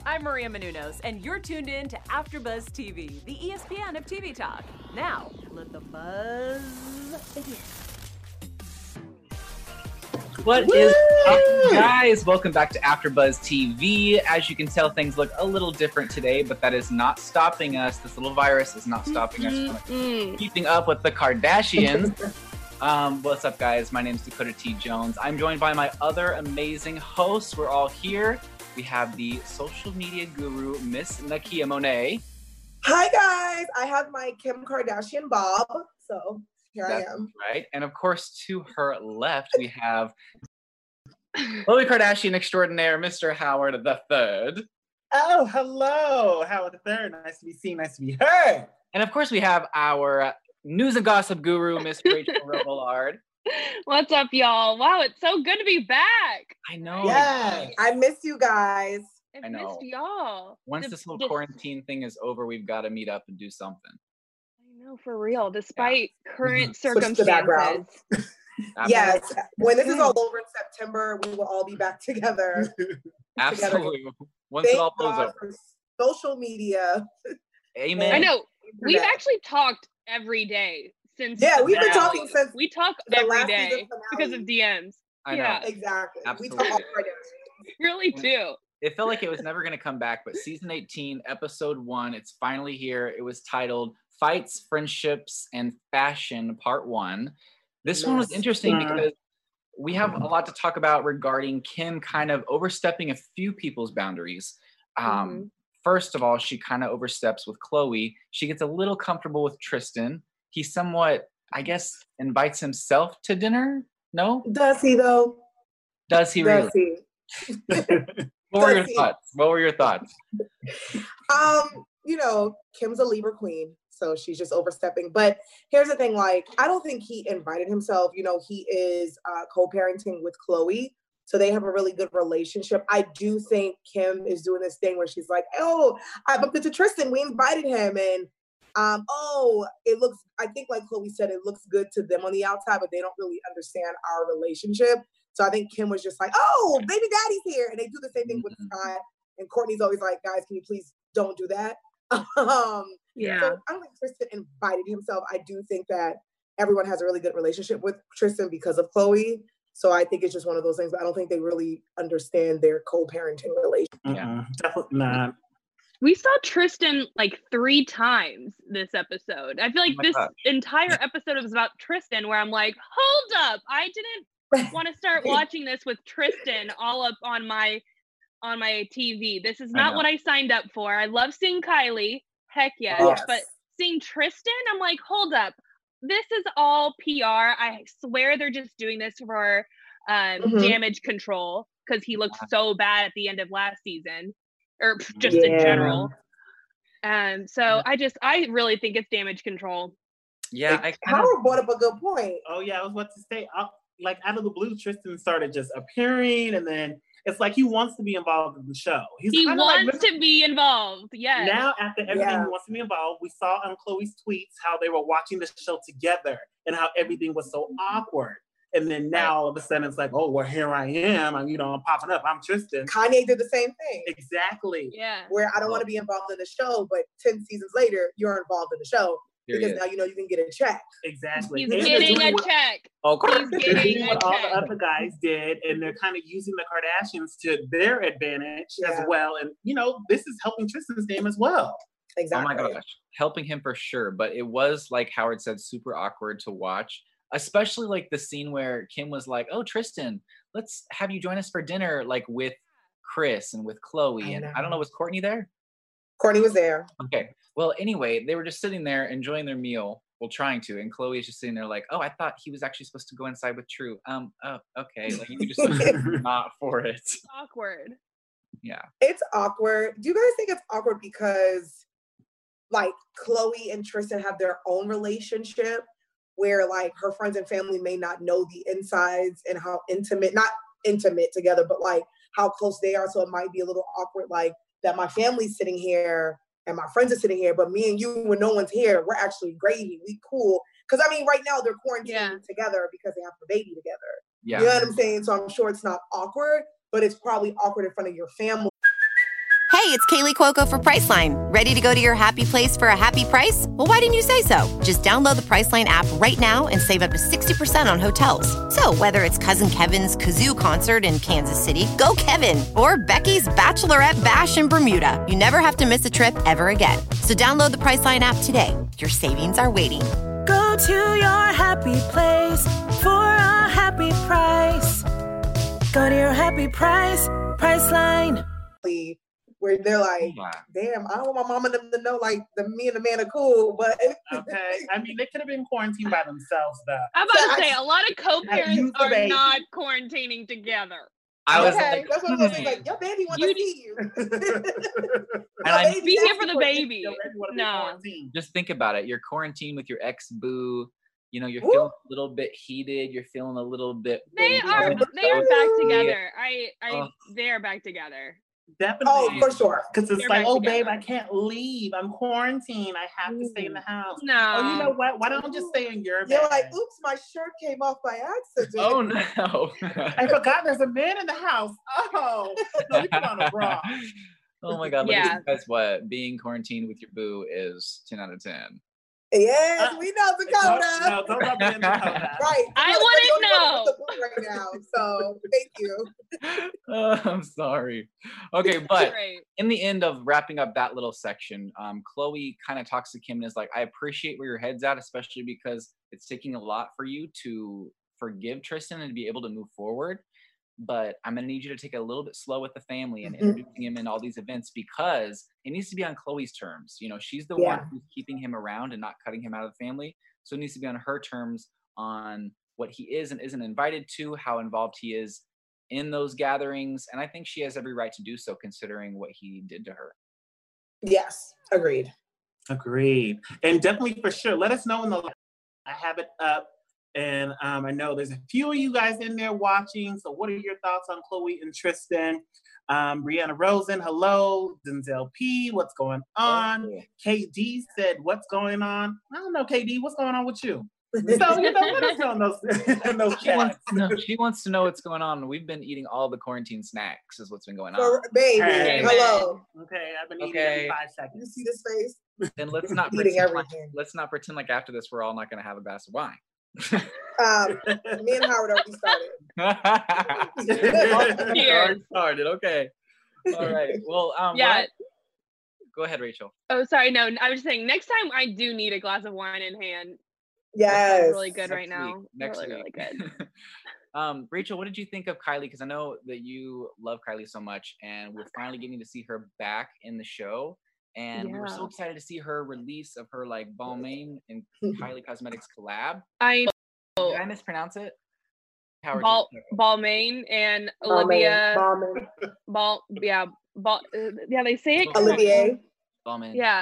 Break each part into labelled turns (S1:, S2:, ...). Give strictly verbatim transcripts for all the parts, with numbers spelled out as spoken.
S1: I'm Maria Menounos, and you're tuned in to AfterBuzz T V, the E S P N of T V talk. Now, let the buzz begin.
S2: What Woo! is up, guys? Welcome back to AfterBuzz T V. As you can tell, things look a little different today, but that is not stopping us. This little virus is not stopping mm-hmm. us from keeping up with the Kardashians. um, what's up, guys? My name is Dakota T. Jones. I'm joined by my other amazing hosts. We're all here. We have the social media guru, Miss Nakia Monet.
S3: Hi, guys. I have my Kim Kardashian bob, so here
S2: That's
S3: I am.
S2: Right. And of course, to her left, we have Khloe Kardashian extraordinaire, Mister Howard the Third.
S4: Oh, hello. Howard the Third. Nice to be seen. Nice to be heard.
S2: And of course, we have our news and gossip guru, Miss Rachel Robillard.
S5: What's up, y'all? Wow, it's so good to be back.
S2: I know.
S3: Yeah, I miss you guys.
S5: I,
S2: I know.
S5: missed y'all.
S2: Once
S5: the,
S2: this little
S5: the,
S2: quarantine thing is over, we've got to meet up and do something.
S5: I know, for real. Despite yeah. current
S3: Switch
S5: circumstances.
S3: Yes. When this is all over in September, we will all be back together.
S2: Absolutely.
S3: Together.
S2: Once
S3: Thank
S2: it all blows
S3: God
S2: over.
S3: for social media.
S2: Amen.
S5: I know. We've actually talked every day. Since
S3: yeah, we've been
S5: finale.
S3: talking since
S5: we talk every day because of D Ms.
S2: I know.
S5: Yeah.
S3: Exactly.
S2: Absolutely.
S3: We talk all day.
S5: Really do.
S2: It felt like it was never going to come back, but season eighteen, episode one, it's finally here. It was titled Fights, Friendships, and Fashion, Part One. This yes. one was interesting yeah. because we have a lot to talk about regarding Kim kind of overstepping a few people's boundaries. Um, mm-hmm. First of all, she kind of oversteps with Khloe. She gets a little comfortable with Tristan. He somewhat, I guess, invites himself to dinner. No?
S3: Does he, though?
S2: Does he
S3: Does
S2: really?
S3: He?
S2: What were
S3: Does
S2: your
S3: he?
S2: thoughts? What were your thoughts?
S3: Um, you know, Kim's a Libra queen, so she's just overstepping. But here's the thing, like, I don't think he invited himself. You know, he is uh, co-parenting with Khloe, so they have a really good relationship. I do think Kim is doing this thing where she's like, oh, I bumped into Tristan. We invited him, and Um, oh, it looks, I think like Khloe said, it looks good to them on the outside, but they don't really understand our relationship. So I think Kim was just like, oh, baby daddy's here. And they do the same thing with Scott. And Kourtney's always like, guys, can you please don't do that? um,
S5: yeah.
S3: So I don't think Tristan invited himself. I do think that everyone has a really good relationship with Tristan because of Khloe. So I think it's just one of those things, but I don't think they really understand their co-parenting relationship.
S4: Yeah, definitely not.
S5: We saw Tristan like three times this episode. I feel like oh this God. entire episode was about Tristan, where I'm like, hold up, I didn't want to start watching this with Tristan all up on my on my T V. This is not I what I signed up for. I love seeing Kylie, heck yes, yes, but seeing Tristan, I'm like, hold up, this is all P R. I swear they're just doing this for um, mm-hmm. damage control because he looked so bad at the end of last season. Or just yeah. in general. And so yeah. I just, I really think it's damage control.
S2: Yeah.
S3: Like, I Howard brought up a good point.
S4: Oh yeah, I was about to say, uh, like out of the blue, Tristan started just appearing, and then it's like he wants to be involved in the show. He's
S5: he wants
S4: like,
S5: to be involved, yes.
S4: Now after everything, yeah. he wants to be involved. We saw on Khloe's tweets how they were watching the show together and how everything was so awkward. And then now all of a sudden it's like, oh, well, here I am. I'm, you know, I'm popping up. I'm Tristan.
S3: Kanye did the same thing.
S4: Exactly.
S5: Yeah.
S3: Where I don't want to be involved in the show, but ten seasons later, you're involved in the show. Here because now you know you can get a check.
S4: Exactly.
S5: He's and getting a what, check.
S2: Okay.
S5: He's getting a
S4: what all
S5: check.
S4: the other guys did, and they're kind of using the Kardashians to their advantage yeah. as well. And, you know, this is helping Tristan's game as well.
S3: Exactly.
S2: Oh my gosh. Helping him for sure. But it was, like Howard said, super awkward to watch. Especially like the scene where Kim was like, oh, Tristan, let's have you join us for dinner, like with Kris and with Khloe. I and I don't know, was Kourtney there?
S3: Kourtney was there.
S2: Okay. Well, anyway, they were just sitting there enjoying their meal. Well, trying to. And Khloe is just sitting there like, oh, I thought he was actually supposed to go inside with True. Um, oh, okay. Like, you just not for it.
S5: It's awkward.
S2: Yeah.
S3: It's awkward. Do you guys think it's awkward because, like, Khloe and Tristan have their own relationship? Where like her friends and family may not know the insides and how intimate, not intimate together, but like how close they are. So it might be a little awkward, like that my family's sitting here and my friends are sitting here, but me and you, when no one's here, we're actually gravy. We cool. Because I mean, right now they're quarantining yeah. together because they have the baby together.
S2: Yeah.
S3: You know what I'm saying? So I'm sure it's not awkward, but it's probably awkward in front of your family.
S6: Hey, Hey, it's Kaylee Cuoco for Priceline. Ready to go to your happy place for a happy price? Well, why didn't you say so? Just download the Priceline app right now and save up to sixty percent on hotels. So whether it's Cousin Kevin's Kazoo Concert in Kansas City, go Kevin, or Becky's Bachelorette Bash in Bermuda, you never have to miss a trip ever again. So download the Priceline app today. Your savings are waiting.
S7: Go to your happy place for a happy price. Go to your happy price, Priceline.
S3: Where they're like, damn, I don't want my mom and them to know like the me and the man are cool, but
S4: okay. I mean, they could have been quarantined by themselves, though.
S5: I'm about to say a lot of co-parents are baby. not quarantining together.
S2: I was
S3: okay,
S2: like,
S3: that's what I was like. Your baby want to see you.
S2: And I
S5: be here for the baby. No,
S2: just think about it. You're quarantined with your ex boo. You know, you're Ooh. feeling a little bit heated. You're feeling a little bit.
S5: They are. They are back together. I. I. Oh. They are back together.
S4: Definitely.
S3: Oh, for sure.
S4: Because it's
S5: They're
S4: like, oh,
S5: together.
S4: babe, I can't leave. I'm quarantined. I have to stay in the house.
S5: No.
S4: Oh, you know what? Why don't I just stay in your bed?
S3: You're like, oops, my shirt came off by accident.
S2: Oh, no.
S4: I forgot there's a man in the house. Oh. No, you put on a bra.
S2: Oh, my God.
S5: Yeah.
S2: That's what being quarantined with your boo is ten out of ten.
S3: Yes,
S4: uh,
S3: we know Dakota.
S4: No, no, don't rub it in Dakota.
S3: Right.
S5: I
S3: like,
S5: wouldn't know.
S3: Right now, so thank you.
S2: Oh, I'm sorry. Okay, but
S5: Great.
S2: in the end of wrapping up that little section, um, Chloe kind of talks to Kim and is like, I appreciate where your head's at, especially because it's taking a lot for you to forgive Tristan and to be able to move forward. But I'm going to need you to take it a little bit slow with the family and
S3: Mm-hmm.
S2: introducing him in all these events because it needs to be on Chloe's terms. You know, she's the
S3: Yeah.
S2: one who's keeping him around and not cutting him out of the family. So it needs to be on her terms on what he is and isn't invited to, how involved he is in those gatherings. And I think she has every right to do so considering what he did to her.
S3: Yes, agreed.
S4: Agreed. And definitely for sure, let us know in the I have it up. And um, I know there's a few of you guys in there watching. So what are your thoughts on Chloe and Tristan? Um, Brianna Rosen, hello. Denzel P, what's going on?
S2: Oh.
S4: K D said, what's going on? I don't know, K D, what's going on with you? So, you know, let us know in those, in those
S2: She wants,
S4: chats.
S2: to know, she wants to know what's going on. We've been eating all the quarantine snacks is what's been going on.
S3: For, baby,
S4: Hey.
S3: hello.
S4: Okay, I've been eating
S2: Okay.
S4: every five
S3: You
S4: seconds.
S3: see this face?
S2: Then let's not
S3: Eating
S2: pretend like,
S3: everything.
S2: let's not pretend like after this we're all not going to have a glass of wine.
S3: Um, me and Howard already started.
S5: Cheers.
S2: Started. Okay. All right. Well, um,
S5: Yeah.
S2: what- go ahead, Rachel.
S5: Oh, sorry. No, I was just saying next time I do need a glass of wine in hand.
S3: Yes.
S5: It's really good
S2: Next
S5: right now.
S2: week. Next
S5: really,
S2: week.
S5: really good.
S2: um, Rachel, what did you think of Kylie? Because I know that you love Kylie so much, and we're finally getting to see her back in the show. And we were so
S5: Yeah.
S2: excited to see her release of her like Balmain and Kylie Cosmetics collab.
S5: I
S2: Did I mispronounce it? Howard,
S5: Bal
S2: you-
S5: Balmain and
S3: Balmain,
S5: Olivia
S3: Balmain.
S5: Bal yeah Bal uh, yeah they say it
S3: Olivier.
S2: Balmain.
S5: Yeah.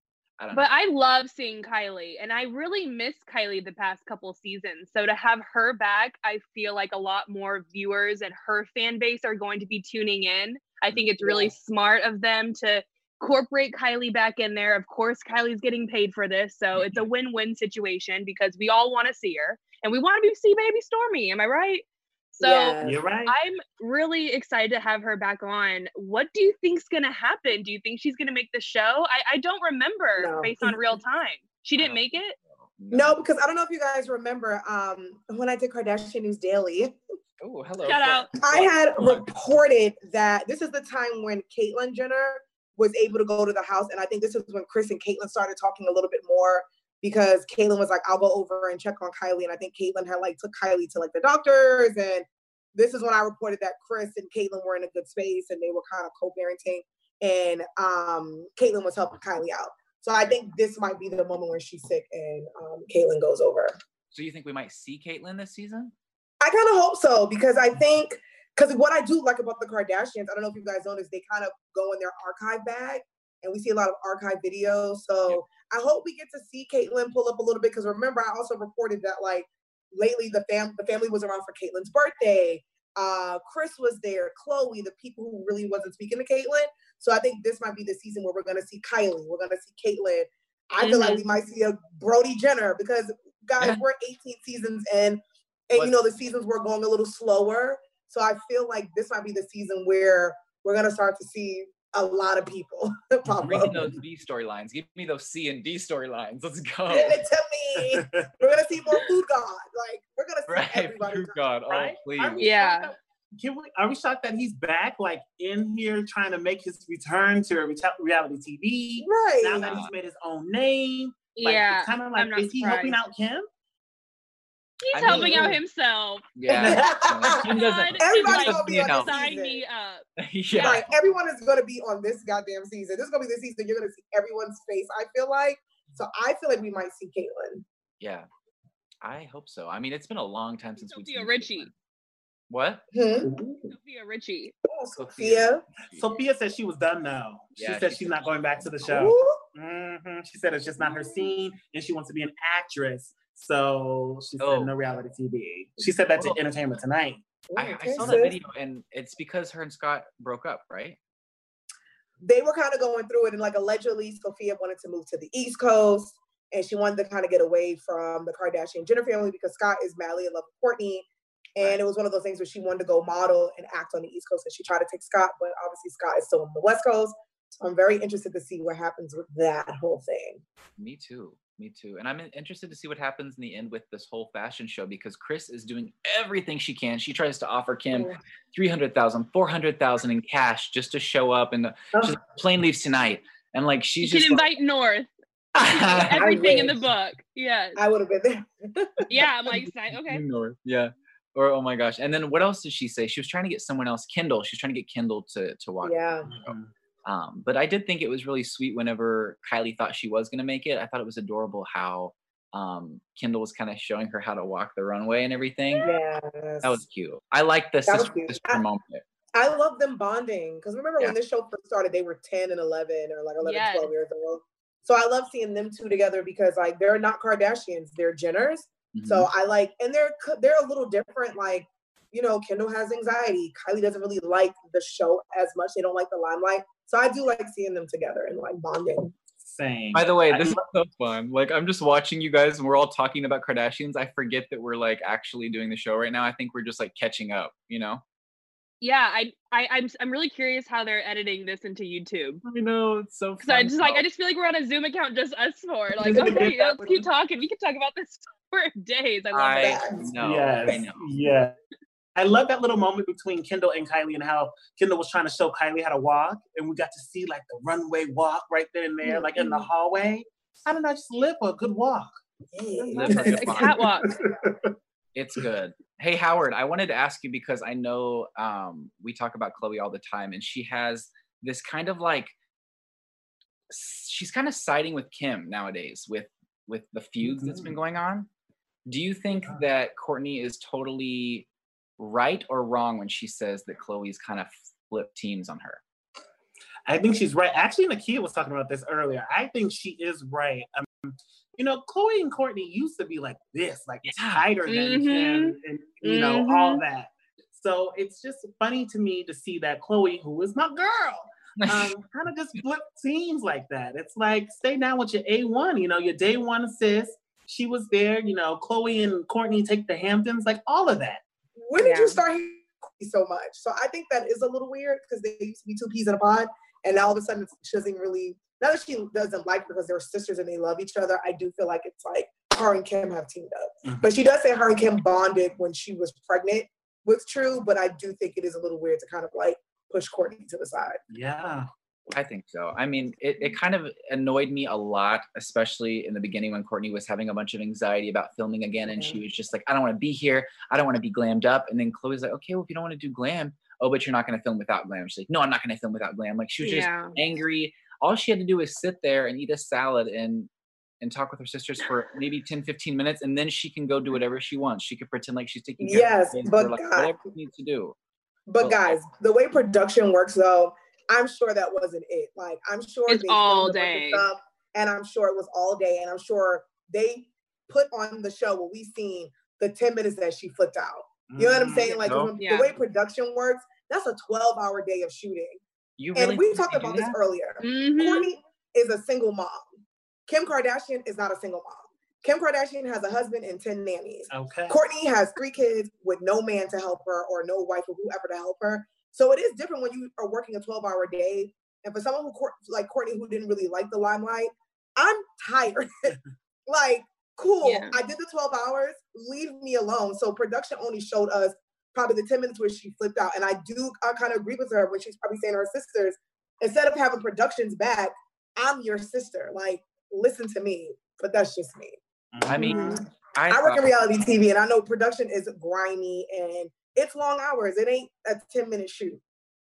S2: I don't
S5: But
S2: know.
S5: I love seeing Kylie, and I really miss Kylie the past couple seasons. So to have her back, I feel like a lot more viewers and her fan base are going to be tuning in. I think it's really
S3: Yeah.
S5: smart of them to incorporate Kylie back in there. Of course, Kylie's getting paid for this, so it's a win-win situation because we all want to see her, and we want to see baby Stormy. Am I right? So
S3: Yes.
S4: You're right.
S5: I'm really excited to have her back on. What do you think's gonna happen? Do you think she's gonna make the show? I, I don't remember
S3: No.
S5: based on real time. She
S2: I
S5: didn't
S2: don't
S5: make it?
S3: No, because I don't know if you guys remember um, when I did Kardashian News Daily,
S2: Oh, hello.
S5: Shout out.
S3: I had reported that this is the time when Caitlyn Jenner was able to go to the house. And I think this is when Chris and Caitlyn started talking a little bit more because Caitlyn was like, I'll go over and check on Kylie. And I think Caitlyn had like took Kylie to like the doctors. And this is when I reported that Chris and Caitlyn were in a good space and they were kind of co-parenting. And um, Caitlyn was helping Kylie out. So I think this might be the moment where she's sick and um, Caitlyn goes over.
S2: So you think we might see Caitlyn this season?
S3: I kind of hope so because I think, because what I do like about the Kardashians, I don't know if you guys noticed, they kind of go in their archive bag and we see a lot of archive videos. So I hope we get to see Caitlyn pull up a little bit because remember, I also reported that like lately the, fam- the family was around for Caitlyn's birthday. Uh, Chris was there, Chloe, the people who really wasn't speaking to Caitlyn. So I think this might be the season where we're going to see Kylie. We're going to see Caitlyn. I feel like we might see a Brody Jenner because guys, we're eighteen seasons in. And,
S2: What-
S3: you know, the seasons were going a little slower. So I feel like this might be the season where we're going to start to see a lot of people pop
S2: Bring
S3: up.
S2: in those B storylines. Give me those C and D storylines. Let's go.
S3: Give it to me. We're gonna see more Food God. Like we're gonna see
S2: Right,
S3: everybody.
S2: Food God. Oh,
S4: Right?
S2: please.
S4: Are we
S5: Yeah.
S4: shocked that- Can we, are we shocked that he's back, like in here, trying to make his return to reta- reality T V?
S3: Right.
S4: Now that he's made his own name, like,
S5: Yeah,
S4: it's kind of
S5: I'm
S4: like,
S5: not
S4: is he helping
S5: surprised.
S4: out Kim?
S5: He's
S2: I mean-
S5: helping out himself.
S2: Yeah.
S5: God,
S2: Kim doesn't.
S5: is
S3: Everybody's
S5: like,
S3: gonna be on
S2: help.
S3: this
S5: sign
S3: season.
S5: me up.
S2: Yeah.
S3: Right. Everyone is gonna be on this goddamn season. This is gonna be the season you're gonna see everyone's face, I feel like. So I feel like we might see Caitlyn.
S2: Yeah. I hope so. I mean, it's been a long time since we've
S5: Sophia
S2: seen
S5: Richie.
S2: Caitlyn. What?
S3: Hmm?
S5: Sophia Richie.
S3: Oh, Sophia.
S4: Sophia said she was done now. She
S2: Yeah,
S4: said
S2: she
S4: she's
S2: said
S4: not
S2: she-
S4: going back to the show.
S3: Ooh.
S4: hmm She said it's just not her scene, and she wants to be an actress. So she said
S2: Oh.
S4: no reality T V. She said that to
S2: Oh.
S4: Entertainment Tonight.
S2: I, I
S3: Okay,
S2: saw that
S3: sis.
S2: video, and it's because her and Scott broke up, right?
S3: They were kind of going through it, and like allegedly, Sophia wanted to move to the East Coast, and she wanted to kind of get away from the Kardashian Jenner family because Scott is madly in love with Courtney. And
S2: Right.
S3: it was one of those things where she wanted to go model and act on the East Coast, and she tried to take Scott, but obviously Scott is still on the West Coast. So I'm very interested to see what happens with that whole thing.
S2: Me too. Me too. And I'm in- interested to see what happens in the end with this whole fashion show because Chris is doing everything she can. She tries to offer Kim
S3: Oh.
S2: three hundred thousand, four hundred thousand in cash just to show up, and
S3: Oh.
S2: she's like, plane leaves tonight. And like she's
S5: You
S2: just
S5: can
S2: like,
S5: invite North.
S2: I
S5: Everything in the
S3: wish.
S5: book. Yes.
S3: I would have been there.
S5: Yeah, I'm like, okay.
S2: North. Yeah. Or oh my gosh. And then what else did she say? She was trying to get someone else, Kendall. She was trying to get Kendall to to watch.
S3: Yeah.
S2: Um, but I did think it was really sweet whenever Kylie thought she was going to make it. I thought it was adorable how um, Kendall was kind of showing her how to walk the runway and everything.
S3: Yes.
S2: That was cute. I like the
S3: That was
S2: sister,
S3: cute.
S2: sister
S3: I-
S2: moment.
S3: I love them bonding because remember
S2: Yeah.
S3: when this show first started, they were ten and eleven or like eleven,
S5: Yes.
S3: twelve years old. So I love seeing them two together because like they're not Kardashians, they're Jenners.
S2: Mhm.
S3: So I like, and they're co- they're a little different. Like, you know, Kendall has anxiety. Kylie doesn't really like the show as much. They don't like the limelight. So I do like seeing them together and like bonding.
S4: Same.
S2: By the way,
S4: I
S2: this is
S4: love-
S2: so fun. Like I'm just watching you guys and we're all talking about Kardashians. I forget that we're like actually doing the show right now. I think we're just like catching up, you know?
S5: Yeah, I, I, I'm, I'm really curious how they're editing this into YouTube.
S2: I know, it's so
S5: Because I
S2: fun.
S5: just like, I just feel like we're on a Zoom account, just us four. Like,
S4: Just
S5: okay,
S4: get that
S5: let's keep talking. We can talk about this for days. I love
S2: I
S5: it.
S2: know.
S4: yes.
S2: I know.
S4: Yeah. I love that little moment between Kendall and Kylie and how Kendall was trying to show Kylie how to walk. And we got to see like the runway walk right then and there, like in the hallway. I don't know, just live for a good walk.
S2: Live like a
S5: A
S2: farm.
S5: catwalk.
S2: It's good. Hey Howard, I wanted to ask you because I know um, we talk about Chloe all the time, and she has this kind of like she's kind of siding with Kim nowadays with with the feuds that's been going on. Do you think that Courtney is totally right or wrong when she says that Chloe's kind of flipped teams on her?
S4: I think she's right. Actually, Nakia was talking about this earlier. I think she is right. Um, you know, Chloe and Courtney used to be like this, like
S2: Yeah.
S4: tighter than
S5: Mhm.
S4: Kim, and you know
S5: Mhm.
S4: all that. So it's just funny to me to see that Chloe, who is my girl, um, kind of just flip teams like that. It's like stay down with your A one, you know, your day one sis. She was there, you know. Chloe and Courtney take the Hamptons, like all of that.
S3: When did
S5: Yeah.
S3: you start hearing so much? So I think that is a little weird because they used to be two peas in a pod, and now all of a sudden she doesn't really. Not that she doesn't like her because they're sisters and they love each other. I do feel like it's like her and Kim have teamed up.
S4: Mhm.
S3: But she does say her and Kim bonded when she was pregnant with True. But I do think it is a little weird to kind of like push Courtney to the side.
S4: Yeah.
S2: I think so. I mean, it, it kind of annoyed me a lot, especially in the beginning when Courtney was having a bunch of anxiety about filming again. And she was just like, I don't want to be here. I don't want to be glammed up. And then Chloe's like, okay, well, if you don't want to do glam, oh, but you're not going to film without glam. She's like, no, I'm not going to film without glam. Like she was just
S5: Yeah.
S2: angry. All she had to do was sit there and eat a salad and and talk with her sisters for maybe ten, fifteen minutes. And then she can go do whatever she wants. She could pretend like she's taking care
S3: Yes,
S2: of her kids
S3: but
S2: or like
S3: God.
S2: whatever she needs to do.
S3: But
S2: Well-
S3: guys, the way production works though, I'm sure that wasn't it. Like I'm sure
S5: It's
S3: they
S5: all
S3: filmed a bunch of
S5: day.
S3: stuff, and I'm sure it was all day, and I'm sure they put on the show what we seen the ten minutes that she flipped out. You know what I'm saying? Like
S2: No.
S3: when-
S5: Yeah.
S3: the way production works, that's a twelve hour day of shooting.
S2: You really
S3: And we
S2: think
S3: talked
S2: they do
S3: about this
S2: that?
S3: earlier.
S5: Mhm.
S3: Courtney is a single mom. Kim Kardashian is not a single mom. Kim Kardashian has a husband and ten nannies.
S4: Okay.
S3: Courtney has three kids with no man to help her or no wife or whoever to help her. So it is different when you are working a twelve hour day and for someone who like Courtney who didn't really like the limelight, I'm tired. Like, cool, yeah. I did the twelve hours, leave me alone. So production only showed us probably the ten minutes where she flipped out. And I do I kind of agree with her when she's probably saying to her sisters, instead of having productions back, I'm your sister. Like, listen to me. But that's just me.
S2: I mean,
S3: mm-hmm.
S2: I,
S3: I work in reality T V, and I know production is grimy and it's long hours. It ain't a ten minute shoot.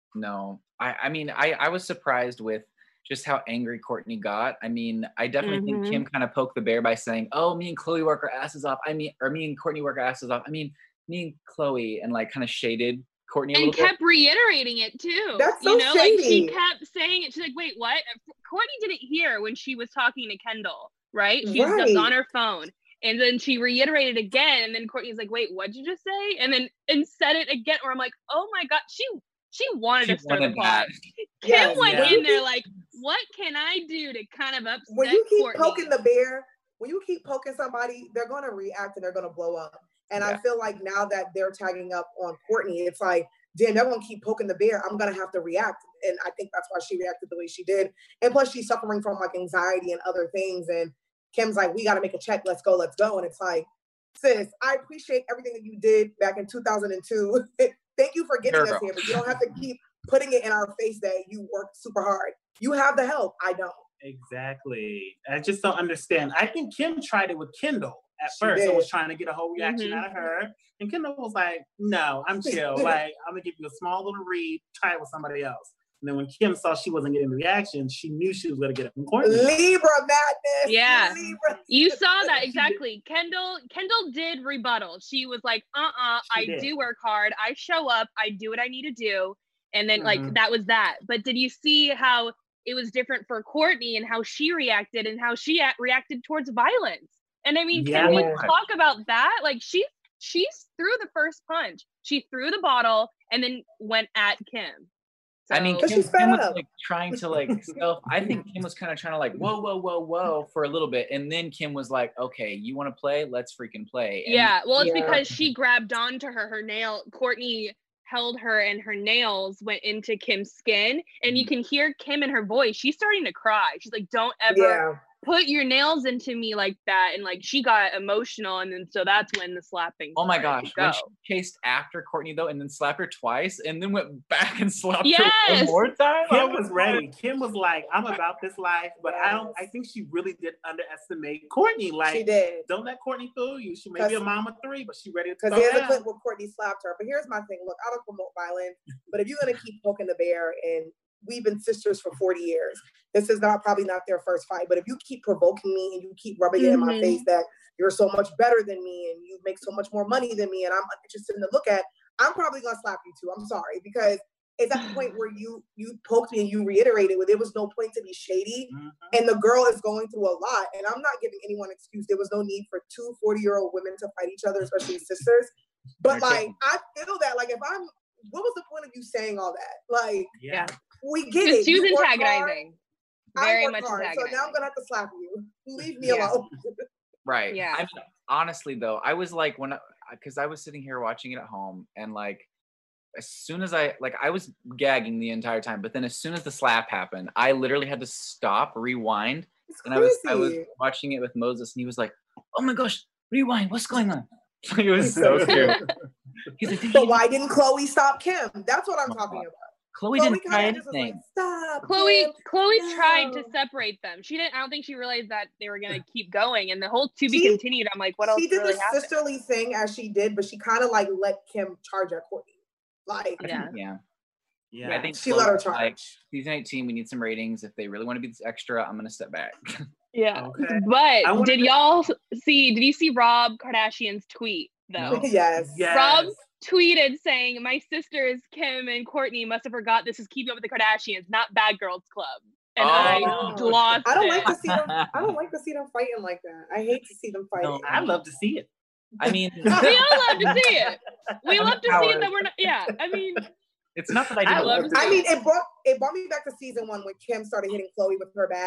S2: No, I, I mean, I, I was surprised with just how angry Courtney got. I mean, I definitely mm-hmm. think Kim kind of poked the bear by saying, oh, me and Chloe work our asses off. I mean, or me and Courtney work our asses off. I mean, me and Chloe, and like kind of shaded Courtney a
S5: and
S2: little
S5: kept
S2: bit.
S5: reiterating it too.
S3: That's so
S5: you know,
S3: shady.
S5: Like she kept saying it. She's like, wait, what? Courtney didn't hear when she was talking to Kendall, right? She
S3: right.
S5: was on her phone. And then she reiterated again. And then Courtney's like, wait, what'd you just say? And then and said it again. Or I'm like, oh my God, she she wanted
S2: She
S5: to start
S2: wanted
S5: the pot. Kim
S3: Yes,
S5: went
S2: yeah.
S5: in there like, what can I do to kind of upset
S3: when you keep
S5: Courtney?
S3: poking the bear, when you keep poking somebody, they're going to react and they're going to blow up. And
S2: Yeah.
S3: I feel like now that they're tagging up on Courtney, it's like, damn, they're going to keep poking the bear. I'm going to have to react. And I think that's why she reacted the way she did. And plus she's suffering from like anxiety and other things. And Kim's like, we got to make a check. Let's go. Let's go. And it's like, sis, I appreciate everything that you did back in two thousand two. Thank you for getting
S2: Girl.
S3: us here, but you don't have to keep putting it in our face that you worked super hard. You have the help. I don't.
S4: Exactly. I just don't understand. I think Kim tried it with Kendall at
S3: She
S4: first
S3: did.
S4: and was trying to get a whole reaction
S5: Mhm.
S4: out of her. And Kendall was like, no, I'm chill. Like, I'm going to give you a small little read. Try it with somebody else. And then when Kim saw she wasn't getting the reaction, she knew she was going to get it from Courtney.
S3: Libra madness.
S5: Yeah.
S3: Libra.
S5: You saw that exactly. Kendall Kendall did rebuttal. She was like, uh-uh,
S4: She
S5: I
S4: did.
S5: do work hard. I show up. I do what I need to do. And then like
S4: Mhm.
S5: that was that. But did you see how it was different for Courtney and how she reacted and how she a- reacted towards violence? And I mean, can we
S3: Yeah.
S5: talk about that? Like she she threw the first punch. She threw the bottle and then went at Kim.
S2: I mean,
S3: But
S2: Kim,
S3: she's fed
S2: Kim was
S3: up.
S2: like trying to like self. I think Kim was kind of trying to like whoa, whoa, whoa, whoa for a little bit, and then Kim was like, "Okay, you want to play? Let's freaking play." And
S5: Yeah, well, it's
S3: Yeah.
S5: because she grabbed onto her. Her nail, Courtney held her, and her nails went into Kim's skin, and you can hear Kim in her voice. She's starting to cry. She's like, "Don't ever
S3: Yeah.
S5: put your nails into me like that." And like she got emotional, and then so that's when the slapping.
S2: Oh my
S5: started
S2: gosh,
S5: to
S2: when
S5: go.
S2: she chased after Courtney though, and then slapped her twice, and then went back and slapped her
S5: Yes.
S2: one more time. I
S4: Kim was
S2: like,
S4: ready. Kim was like, I'm about this life, but I don't, I think she really did underestimate Courtney. Like,
S3: She did.
S4: don't let Courtney fool you. She may be a mom of three, but she ready to
S3: Because
S4: throw
S3: there's a
S4: down.
S3: clip where Courtney slapped her. But here's my thing. Look, I don't promote violence, but if you're going to keep poking the bear, and we've been sisters for forty years, this is not probably not their first fight. But if you keep provoking me and you keep rubbing it in my
S5: Mhm.
S3: face that you're so much better than me and you make so much more money than me and I'm interested in to look at, I'm probably going to slap you too. I'm sorry. Because it's at the point where you you poked me and you reiterated where there was no point to be shady.
S4: Mhm.
S3: And the girl is going through a lot. And I'm not giving anyone an excuse. There was no need for two forty-year-old women to fight each other, especially sisters. But
S2: You're
S3: like,
S2: kidding.
S3: I feel that, like, if I'm, what was the point of you saying all that? Like,
S4: Yeah.
S3: we get
S5: Because
S3: it.
S5: she was
S3: You work hard,
S5: antagonizing.
S3: I
S5: Very
S3: work
S5: much
S3: hard,
S5: antagonizing.
S3: So now I'm gonna have to slap you. Leave me
S5: Yeah.
S3: alone.
S2: Right.
S5: Yeah.
S2: I mean, honestly though, I was like when because I, I was sitting here watching it at home, and like as soon as I like I was gagging the entire time, but then as soon as the slap happened, I literally had to stop, rewind,
S3: It's
S2: and I was I was
S3: crazy.
S2: watching it with Moses, and he was like, "Oh my gosh, rewind! What's going on?" It was so cute. He's like, "Did
S3: But
S2: you-
S3: why didn't Chloe stop Kim? That's what I'm
S2: Oh my
S3: talking
S2: God.
S3: about.
S2: Chloe
S3: Chloe
S2: didn't try
S3: kinda just was like,
S2: anything."
S3: stop.
S5: Chloe
S3: Kim.
S5: Chloe tried to
S3: no.
S5: separate them. She didn't I don't think she realized that they were gonna keep going, and the whole to be
S3: She-
S5: continued. I'm like, what else
S3: She did
S5: really
S3: the
S5: happened?
S3: sisterly thing as she did, but she kind of like let Kim charge at Courtney. Like,
S2: I
S5: Yeah.
S2: think, yeah.
S4: Yeah.
S2: I think
S3: she let her
S2: Chloe's
S3: charge.
S2: like, season eighteen, we need some ratings. If they really want to be this extra, I'm gonna step back.
S5: Yeah.
S4: Okay.
S5: But
S4: I wanted
S5: did
S4: to-
S5: y'all see did you see Rob Kardashian's tweet though?
S2: No.
S3: yes.
S4: Yes.
S5: Rob tweeted saying, "My sisters Kim and Courtney must have forgot this is Keeping Up with the Kardashians, not Bad Girls Club." And
S2: Oh.
S5: I lost
S3: I don't
S5: it.
S3: like to see them. I don't like to see them fighting like that. I hate to see them fighting.
S2: No,
S4: I love to see it.
S2: I mean,
S5: We all love to see it. We
S2: I'm
S5: love to see it
S2: empowered.
S5: that we're not yeah. I mean
S2: it's not that I
S5: I
S2: didn't
S5: love
S2: love
S5: to
S3: I
S2: it.
S3: mean, it brought it brought me back to season one when Kim started hitting Chloe with her bag,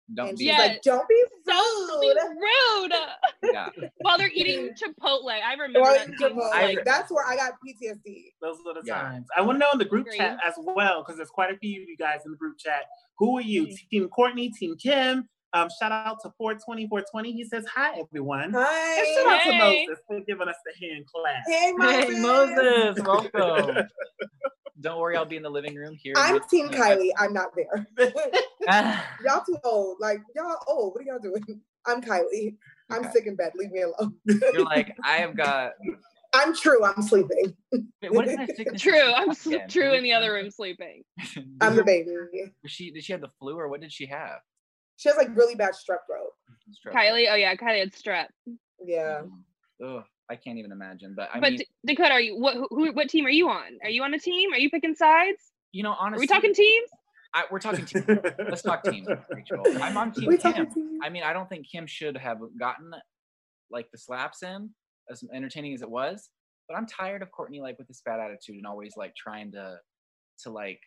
S2: Don't
S3: and
S2: be
S3: she's
S5: Yeah.
S3: like, don't be
S5: So
S3: rude.
S5: rude.
S2: yeah.
S5: While they're eating Chipotle. I remember
S3: Or
S5: that.
S3: you
S5: scene.
S3: Chipotle.
S2: I-
S3: That's where I got P T S D.
S4: Those are the
S2: Yeah.
S4: times. I want to know in the group
S5: Agree.
S4: chat as well, because there's quite a few of you guys in the group chat. Who are you?
S5: Mhm.
S4: Team Courtney, Team Kim. Um, shout out to four twenty, four twenty. He says, hi, everyone. And shout
S3: Hi.
S4: out to
S5: Hey.
S4: Moses for giving us the hand clap.
S3: Hey, Moses.
S2: Hey, Moses, welcome. Don't worry, I'll be in the living room here.
S3: I'm Team Kylie. I'm not there.
S2: Ah,
S3: Y'all too old. Like, y'all old. What are y'all doing? I'm Kylie. I'm
S2: Okay.
S3: sick in bed. Leave me alone.
S2: You're like, I have got.
S3: I'm true. I'm sleeping.
S2: Wait, what is that sickness?
S5: True. I'm s-
S2: Again.
S5: true in the other room sleeping.
S3: I'm the baby.
S2: Was she? Did she have the flu, or what did she have?
S3: She has like really bad strep throat.
S2: Strep
S5: Kylie, oh yeah, Kylie had strep.
S3: Yeah.
S2: Ugh, I can't even imagine. But I
S5: but
S2: mean,
S5: D- Dakota, are you what? Who? What team are you on? Are you on a team? Are you picking sides?
S2: you know,
S5: Are
S2: honestly,
S5: we talking teams?
S2: I, we're talking team. Let's talk teams, Rachel. I'm on Team
S3: We
S2: Kim.
S3: talking to
S2: I mean, I don't think Kim should have gotten like the slaps in, as entertaining as it was. But I'm tired of Courtney like with this bad attitude and always like trying to, to like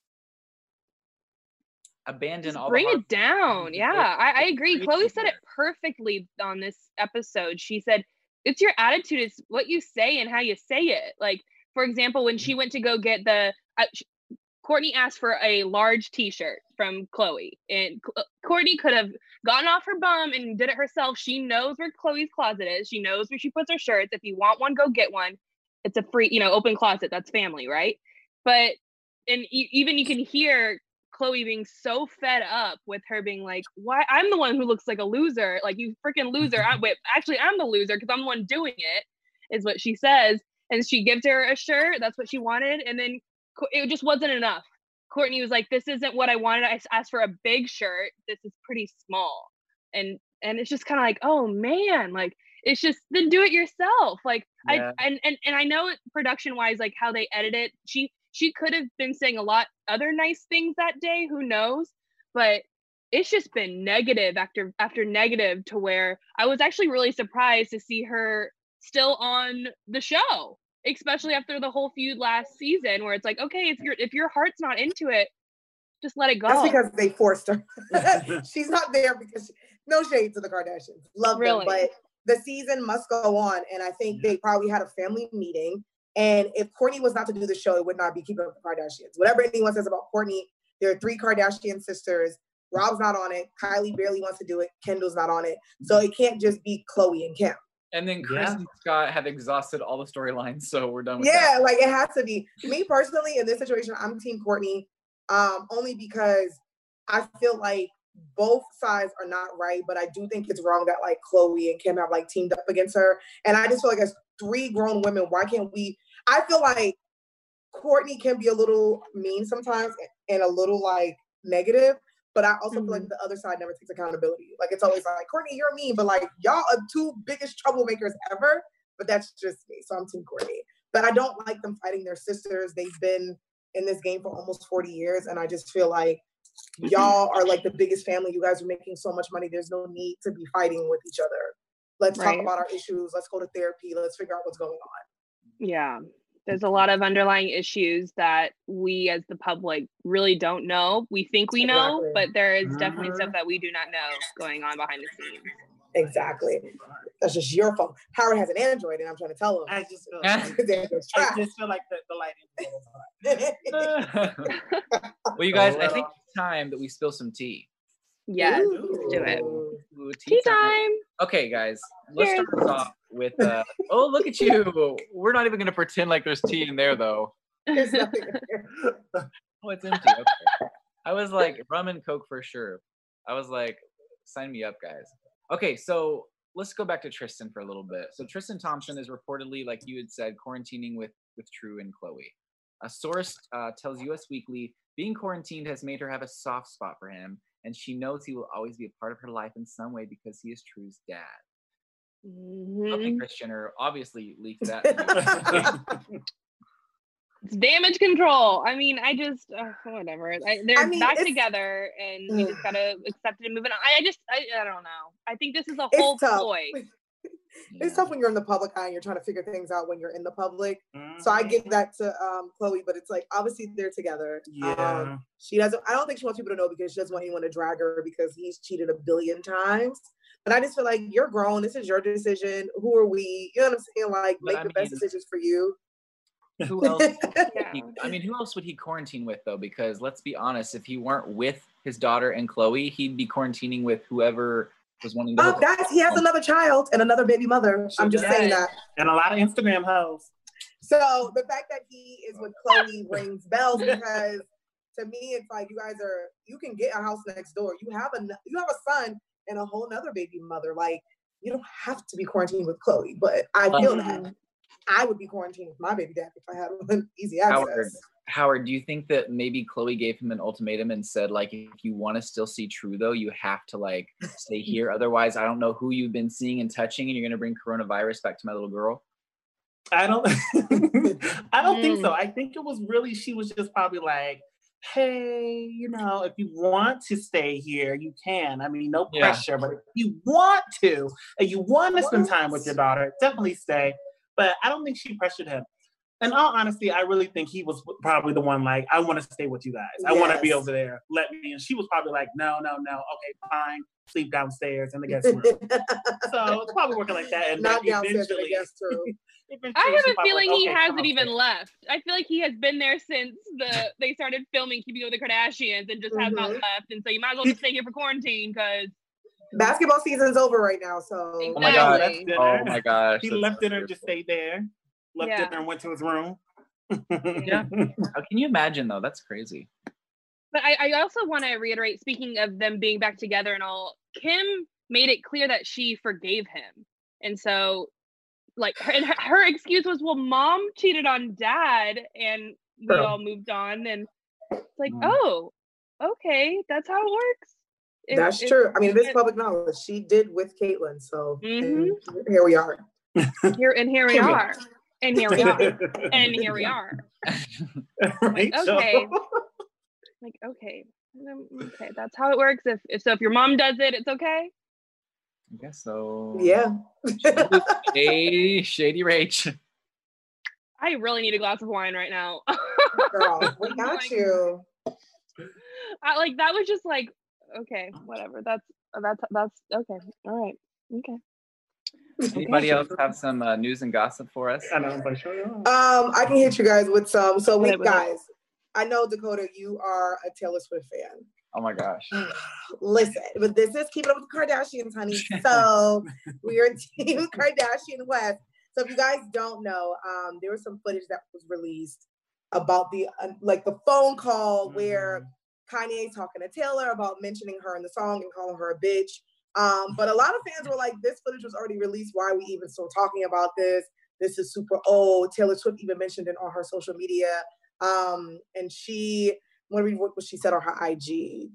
S2: abandon
S5: Just
S2: all.
S5: bring
S2: the hard-
S5: it down. Yeah, I, I agree.
S2: Crazy
S5: Chloe said it
S2: here.
S5: perfectly on this episode. She said, it's your attitude, it's what you say and how you say it. Like, for example, when she went to go get the, uh, sh- Courtney asked for a large t-shirt from Chloe, and Cl- Courtney could have gotten off her bum and did it herself. She knows where Chloe's closet is. She knows where she puts her shirts. If you want one, go get one. It's a free, you know, open closet. That's family, right? But, and e- even you can hear Chloe being so fed up with her being like, why I'm the one who looks like a loser, like you freaking loser. I wait, actually I'm the loser because I'm the one doing it, is what she says. And she gives her a shirt, that's what she wanted, and then Co- it just wasn't enough. Courtney was like, this isn't what I wanted. I s- asked for a big shirt. This is pretty small. And and it's just kind of like, oh man, like it's just then do it yourself. Like
S2: Yeah.
S5: I and, and and I know it production wise, like how they edit it, she she could have been saying a lot other nice things that day, who knows? But it's just been negative after after negative, to where I was actually really surprised to see her still on the show, especially after the whole feud last season, where it's like, okay, if your if your heart's not into it, just let it go.
S3: That's because they forced her. She's not there because, no shade to the Kardashians. Love
S5: Really?
S3: them, but the season must go on. And I think they probably had a family meeting. And if Courtney was not to do the show, it would not be Keeping Up with the Kardashians. Whatever anyone says about Courtney, there are three Kardashian sisters. Rob's not on it. Kylie barely wants to do it. Kendall's not on it. So it can't just be Chloe and Kim.
S2: And then Chris
S4: Yeah.
S2: and Scott have exhausted all the storylines, so we're done with
S3: Yeah,
S2: that.
S3: like it has to be. Me personally, in this situation, I'm Team Courtney, um, only because I feel like both sides are not right, but I do think it's wrong that like Chloe and Kim have like teamed up against her. And I just feel like as three grown women, why can't we? I feel like Courtney can be a little mean sometimes and a little like negative, but I also feel like the other side never takes accountability. Like it's always like, Courtney, you're mean, but like y'all are two biggest troublemakers ever. But that's just me. So I'm Team Courtney. But I don't like them fighting their sisters. They've been in this game for almost forty years. And I just feel like y'all are like the biggest family. You guys are making so much money. There's no need to be fighting with each other. Let's
S5: Right.
S3: talk about our issues. Let's go to therapy. Let's figure out what's going on.
S5: Yeah. There's a lot of underlying issues that we as the public really don't know. We think we know,
S3: Exactly.
S5: but there is definitely
S4: Mhm.
S5: stuff that we do not know going on behind the scenes.
S3: Exactly. That's just your fault. Howard has an Android, and I'm trying to tell him
S4: I just feel
S2: Yeah.
S4: like,
S3: his Android's
S4: I
S3: trash.
S4: just feel like the, the lighting.
S2: Well, you guys, I think it's time that we spill some tea.
S5: Yes,
S3: Ooh.
S5: let's do it.
S2: Ooh,
S5: Tea time.
S2: Okay, guys, let's
S5: Cheers.
S2: start this off with. Uh, oh, look at you! We're not even gonna pretend like there's tea in there, though.
S3: There's nothing in here.
S2: Oh, it's empty. Okay. I was like rum and coke for sure. I was like, sign me up, guys. Okay, so let's go back to Tristan for a little bit. So Tristan Thompson is reportedly, like you had said, quarantining with with True and Chloe. A source uh, tells U S Weekly being quarantined has made her have a soft spot for him, and she knows he will always be a part of her life in some way because he is True's dad. Okay,
S5: Mhm.
S2: Kris Jenner obviously leaked that.
S5: It's damage control. I mean, I just uh, whatever. I, they're
S3: I mean,
S5: back
S3: it's-
S5: together, and we just gotta accept it and move it on. I, I just, I, I don't know. I think this is a
S3: It's
S5: whole
S3: tough.
S5: ploy.
S3: It's tough when you're in the public eye and you're trying to figure things out when you're in the public.
S4: Mm-hmm.
S3: So I give that to um, Chloe, but it's like, obviously they're together.
S4: Yeah.
S3: Um, she doesn't, I don't think she wants people to know because she doesn't want anyone to drag her because he's cheated a billion times. But I just feel like you're grown. This is your decision. Who are we? You know what I'm saying? Like,
S2: But
S3: make
S2: I
S3: the
S2: mean,
S3: best decisions for you.
S2: Who else?
S5: Yeah.
S2: He, I mean, who else would he quarantine with though? Because let's be honest, if he weren't with his daughter and Chloe, he'd be quarantining with whoever was wanting to.
S3: Oh, guys, he has another child and another baby mother. I'm just
S2: does.
S3: saying that.
S4: And a lot of Instagram hoes.
S3: So the fact that he is with Chloe rings bells because to me, it's like you guys are, you can get a house next door. You have a, you have a son and a whole nother baby mother. Like, you don't have to be quarantined with Chloe, but I feel
S2: Um,
S3: that I would be quarantined with my baby dad if I had one easy access.
S2: Howard, Howard, do you think that maybe Chloe gave him an ultimatum and said, like, if you want to still see True, though, you have to, like, stay here. Otherwise, I don't know who you've been seeing and touching, and you're going to bring coronavirus back to my little girl?
S4: I don't I don't think so. I think it was really, she was just probably like, hey, you know, if you want to stay here, you can. I mean, no
S2: Yeah.
S4: pressure, but if you want to, and you want to spend time with your daughter, definitely stay. But I don't think she pressured him. In all honesty, I really think he was probably the one like, I want to stay with you guys. I want to be
S3: Yes.
S4: over there. Let me. And she was probably like, no, no, no. Okay, fine. Sleep downstairs in the guest room. So it's probably working like that. And
S3: Not
S4: then
S3: downstairs in the
S4: eventually,
S3: guest room.
S4: eventually
S5: I
S4: she
S5: have a
S4: probably
S5: feeling
S4: like,
S5: he
S4: okay, come
S5: hasn't
S4: on,
S5: even
S4: stay.
S5: left. I feel like he has been there since the they started filming Keeping Up with the Kardashians and just has not
S3: Mhm.
S5: left. And so you might as well just stay here for quarantine because
S3: Basketball season's over right now, so
S2: Oh my god.
S5: Exactly.
S4: Dinner.
S2: Oh my gosh.
S4: He
S2: that's
S4: left
S2: so
S4: dinner and just
S2: beautiful.
S4: stayed there. Left
S5: Yeah.
S4: dinner and went to his room.
S2: Yeah. How can you imagine though? That's crazy.
S5: But I, I also want to reiterate, speaking of them being back together and all, Kim made it clear that she forgave him. And so, like, her, and her, her excuse was, well, mom cheated on dad and we
S3: True.
S5: all moved on. And it's like,
S2: Mm.
S5: oh, okay, that's how it works. If-
S3: that's
S5: if-
S3: true. I mean, it is
S5: if-
S3: public knowledge. She did with Caitlyn, so
S5: Mhm.
S3: and here we are.
S5: Here and here we
S4: Here we
S5: are. And here we are. And here we are.
S4: Right, so-
S5: Okay. Like, okay. um, Okay, that's how it works. If, if so, if your mom does it, it's okay.
S2: I guess so.
S3: Yeah.
S2: Shady, shady Rach.
S5: I really need a glass of wine right now.
S3: Girl, we got
S5: Like,
S3: you.
S5: I, like that was just like, okay, whatever. That's that's that's okay. All right. Okay.
S2: Anybody else have some uh, news and gossip for us?
S4: I know, I'm like, sure you are.
S3: Um, I can hit you guys with some. So we
S5: Wait, wait, wait.
S3: guys, I know Dakota, you are a Taylor Swift fan.
S2: Oh my gosh.
S3: Listen, but this is Keeping Up with the Kardashians, honey. So we are Team Kardashian West. So if you guys don't know, um, there was some footage that was released about the uh, like the phone call where Kanye's talking to Taylor about mentioning her in the song and calling her a bitch. Um, but a lot of fans were like, this footage was already released. Why are we even still talking about this? This is super old. Taylor Swift even mentioned it on her social media. Um, and she, what what she said on her I G.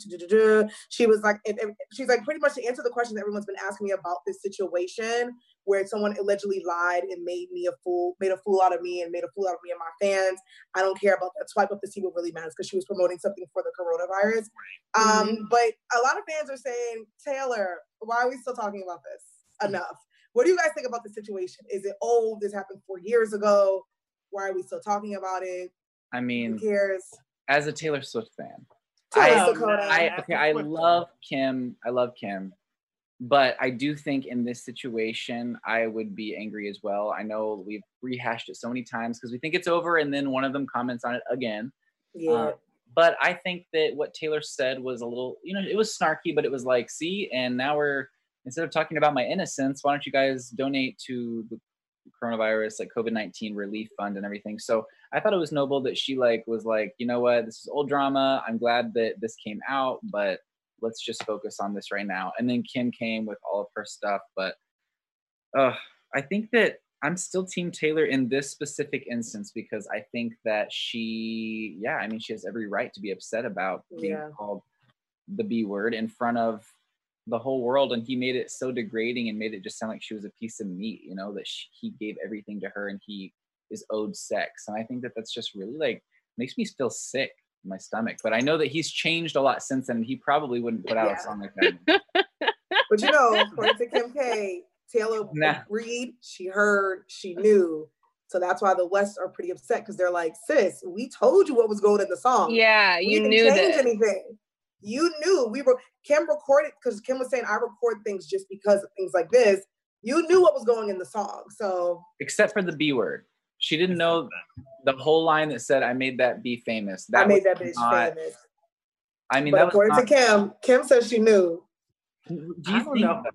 S3: She was like, it, it, she's like, pretty much to answer the question that everyone's been asking me about this situation where someone allegedly lied and made me a fool, made a fool out of me and made a fool out of me and my fans. I don't care about that. Swipe up to see what really matters, because she was promoting something for the coronavirus. Um,
S5: Mhm.
S3: But a lot of fans are saying, Taylor, why are we still talking about this? Enough. What do you guys think about the situation? Is it old? This happened four years ago. Why are we still talking about it?
S2: I
S3: Who
S2: mean,
S3: cares?
S2: as a Taylor Swift fan,
S3: Taylor
S2: I,
S3: Dakota.
S2: I okay, I love Kim. I love Kim, but I do think in this situation, I would be angry as well. I know we've rehashed it so many times because we think it's over, and then one of them comments on it again.
S3: Yeah.
S2: Uh, but I think that what Taylor said was a little, you know, it was snarky, but it was like, see, and now we're, instead of talking about my innocence, why don't you guys donate to the coronavirus, like COVID nineteen relief fund and everything. So I thought it was noble that she like was like, you know what, this is old drama. I'm glad that this came out, but let's just focus on this right now. And then Kim came with all of her stuff. But uh, I think that I'm still Team Taylor in this specific instance, because I think that she, yeah, I mean, she has every right to be upset about being
S3: Yeah.
S2: called the B word in front of the whole world. And he made it so degrading and made it just sound like she was a piece of meat, you know, that she, he gave everything to her and he is owed sex. And I think that that's just really like, makes me feel sick in my stomach. But I know that he's changed a lot since then. He probably wouldn't put out
S3: Yeah.
S2: a song like that.
S3: But you know, according to Kim K, Taylor
S2: Nah.
S3: agreed, she heard, she knew. So that's why the West are pretty upset because they're like, sis, we told you what was going in the song.
S5: Yeah,
S3: we
S5: you
S3: didn't
S5: knew
S3: change
S5: this.
S3: anything. You knew we were Kim recorded because Kim was saying I record things just because of things like this. You knew what was going in the song. So
S2: except for the B word. She didn't know the whole line that said I made that B famous.
S3: I
S2: That
S3: made
S2: was
S3: that bitch
S2: not-
S3: famous.
S2: I mean,
S3: But
S2: that
S3: according
S2: was
S3: to
S2: not,
S3: Kim, Kim says she knew.
S2: do you
S4: I don't
S2: think
S4: know.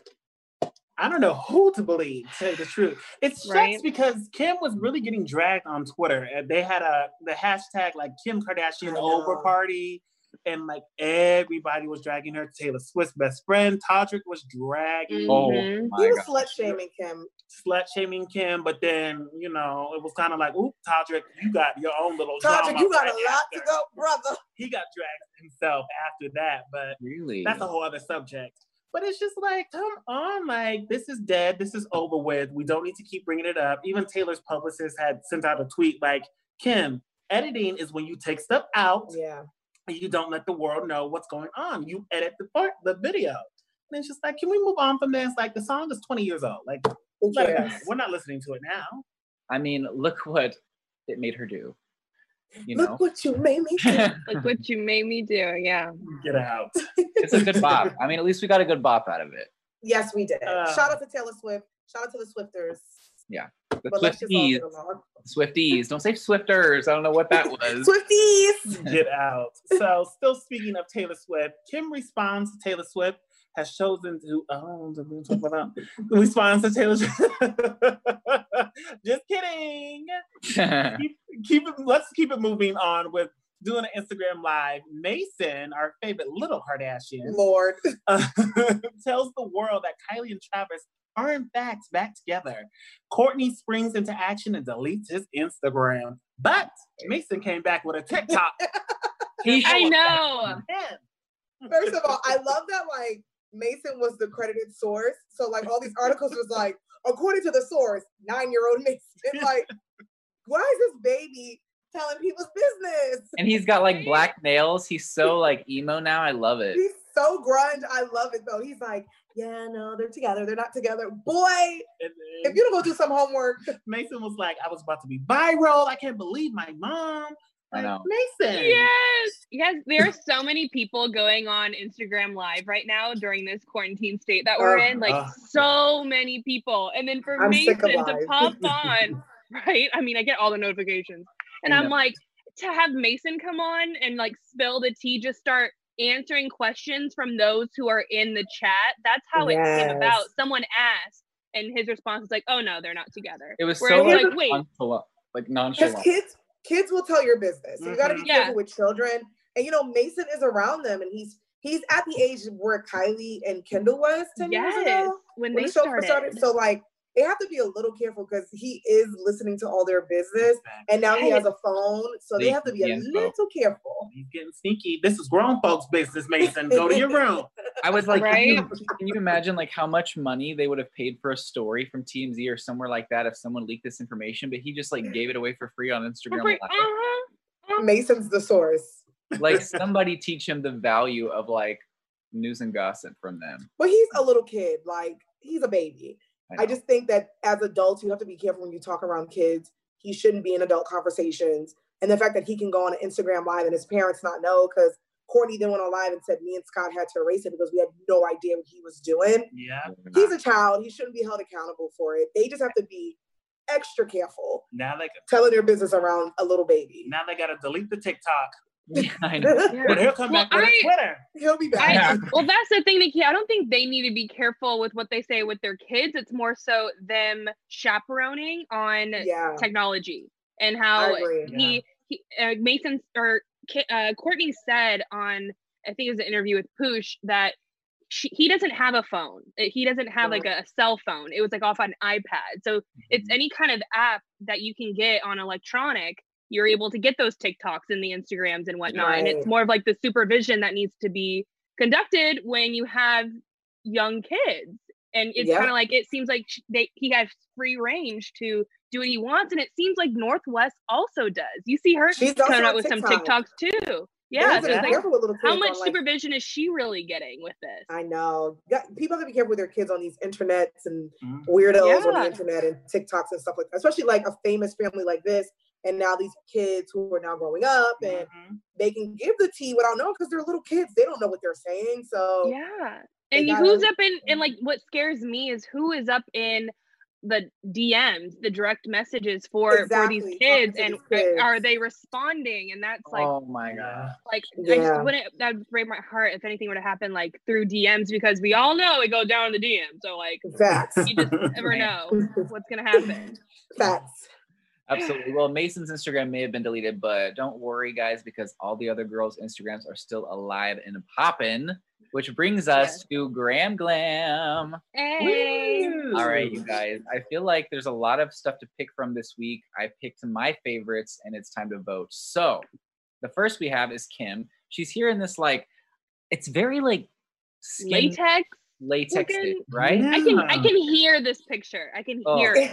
S4: I don't know who to believe, to tell you the truth. It sucks
S5: Right.
S4: because Kim was really getting dragged on Twitter. And they had a the hashtag like Kim Kardashian
S3: I know.
S4: over party. And like everybody was dragging her. Taylor Swift's best friend, Todrick, was dragging,
S2: Oh
S5: Mhm.
S2: my
S3: He was
S2: God.
S3: slut shaming Kim.
S4: slut shaming Kim. But then, you know, it was kind of like, oop, Todrick, you got your own little
S3: Todrick,
S4: drama
S3: you got
S4: right
S3: a lot
S4: after.
S3: to go, brother.
S4: He got dragged himself after that. But
S2: Really?
S4: that's a whole other subject. But it's just like, come on, like, this is dead. This is over with. We don't need to keep bringing it up. Even Taylor's publicist had sent out a tweet like, Kim, editing is when you take stuff out
S3: Yeah.
S4: and you don't let the world know what's going on. You edit the part, the video. And it's just like, can we move on from this? Like, the song is twenty years old. Like,
S3: Who
S4: let it go.
S3: cares?
S4: We're not listening to it now.
S2: I mean, look what it made her do. You know,
S3: Look what you made me do.
S5: Like what you made me do. Yeah.
S4: Get out.
S2: it's a good bop. I mean, at least we got a good bop out of it.
S3: Yes, we did.
S4: Uh,
S3: Shout out to Taylor Swift. Shout out to the Swifters.
S2: The
S3: But let's just all
S2: Swifties,
S3: get along.
S2: Swifties. Don't say Swifters. I don't know what that was.
S3: Swifties.
S4: Get out. So, still speaking of Taylor Swift, Kim responds to Taylor Swift, has chosen to, oh, did we talk about that? Responds to Taylor Swift. Just kidding. Keep, keep it, let's keep it moving on with doing an Instagram live. Mason, our favorite little Kardashian,
S3: Lord.
S4: uh, tells the world that Kylie and Travis are in fact back together. Kourtney springs into action and deletes his Instagram. But Mason came back with a TikTok.
S5: I know.
S3: First of all, I love that like Mason was the credited source. So like all these articles was like, according to the source, nine-year-old Mason. Like, why is this baby telling people's business?
S2: And he's got like black nails. He's so like emo now. I love it.
S3: He's so grunge. I love it though. He's like, yeah, no, they're together. They're not together. Boy,
S4: And
S3: if
S4: then
S3: you don't go do some homework.
S4: Mason was like, I was about to be viral. I can't believe my mom.
S2: I
S4: Like,
S2: know.
S4: Mason.
S5: Yes. Yes. There are so many people going on Instagram Live right now during this quarantine state that we're
S3: Ugh,
S5: in. Like
S4: ugh.
S5: so many people. And then for
S3: I'm sick
S5: Mason
S3: of
S5: to
S3: live.
S5: pop on, right? I mean, I get all the notifications. And
S2: I
S5: I'm
S2: know.
S5: like, to have Mason come on and like spill the tea, just start answering questions from those who are in the chat. That's how it
S3: Yes.
S5: came about. Someone asked, and his response was like, "Oh no, they're not together."
S2: It was
S5: Whereas
S2: so
S5: like,
S2: like,
S5: wait,
S2: nonchalant. Like
S3: Because
S2: nonchalant.
S3: kids, kids will tell your business. So you got to be
S4: Mhm.
S5: Yeah.
S3: careful with children. And you know, Mason is around them, and he's he's at the age where Kylie and Kendall was ten years
S5: yes,
S3: ago
S5: when
S3: when
S5: they
S3: the show
S5: started.
S3: first started. So like, they have to be a little careful because he is listening to all their business, and now he has a phone, so they have to be a
S2: Leaking info.
S3: little careful.
S4: He's getting sneaky. This is grown folks' business, Mason. Go to your room.
S2: I was like, can, you,
S5: Right?
S2: can you imagine like how much money they would have paid for a story from T M Z or somewhere like that if someone leaked this information? But he just like gave it away for free on Instagram.
S5: Free-
S2: Live.
S5: uh-huh.
S3: Mason's the source.
S2: Like somebody teach him the value of like news and gossip from them.
S3: But he's a little kid, like he's a baby.
S2: I,
S3: I
S2: know.
S3: just think that as adults, you have to be careful when you talk around kids. He shouldn't be in adult conversations. And the fact that he can go on an Instagram live and his parents not know, because Kourtney then went on live and said me and Scott had to erase it because we had no idea what he was doing.
S4: Yeah.
S3: He's a child. He shouldn't be held accountable for it. They just have to be extra careful
S4: Now they
S3: telling their business around a little baby.
S4: now they gotta delete the TikTok.
S2: Yeah, I know.
S4: But he'll come
S5: Well,
S4: back with
S5: I-
S4: a Twitter.
S3: He'll be
S5: I,
S3: back.
S5: well, that's the thing. That I don't think they need to be careful with what they say with their kids. It's more so them chaperoning on
S3: Yeah,
S5: technology and
S3: I
S5: how
S3: agree.
S5: he, he uh, Mason or Ki- uh, Kourtney said on, I think it was an interview with Poosh, that she, he doesn't have a phone. He doesn't have like a, a cell phone. It was like off an iPad. So it's any kind of app that you can get on electronic. You're able to get those TikToks and the Instagrams and whatnot. And it's
S3: Right.
S5: more of like the supervision that needs to be conducted when you have young kids. And it's
S3: Yeah.
S5: kind of like, it seems like sh- they he has free range to do what he wants. And it seems like Northwest also does. You see her
S3: She's also
S5: coming out
S3: on
S5: with some
S3: TikTok.
S5: TikToks too. Yeah,
S3: so
S5: it's
S3: be
S5: like,
S3: careful with little
S5: how
S3: kids
S5: much
S3: on, like-
S5: supervision is she really getting with this?
S3: I know. Got- People have to be careful with their kids on these internets and
S4: Mhm.
S3: weirdos on
S5: Yeah.
S3: the internet and TikToks and stuff like that. Especially like a famous family like this. And now these kids who are now growing up and
S4: Mhm.
S3: they can give the tea without knowing because they're little kids. They don't know what they're saying. So
S5: Yeah.
S3: They
S5: And
S3: gotta-
S5: who's up in, and like what scares me is who is up in the D Ms, the direct messages for,
S3: Exactly,
S5: for these
S3: talking
S5: kids,
S3: to
S5: and
S3: these kids.
S5: are they responding? And that's like,
S2: Oh my god.
S5: like I
S3: Yeah.
S5: just wouldn't, that would break my heart if anything were to happen like through D Ms, because we all know it goes down in the D M. So like,
S3: facts.
S5: you just never know what's gonna happen.
S3: Facts.
S2: Absolutely. Well, Mason's Instagram may have been deleted, but don't worry, guys, because all the other girls' Instagrams are still alive and poppin', which brings us to Graham Glam.
S5: Hey.
S2: All right, you guys. I feel like there's a lot of stuff to pick from this week. I picked my favorites, and it's time to vote. So, the first we have is Kim. She's here in this like, it's very like skin
S5: Latex.
S2: latex,
S5: looking-
S2: right?
S5: I can I can hear this picture. I can
S2: Oh.
S5: hear it.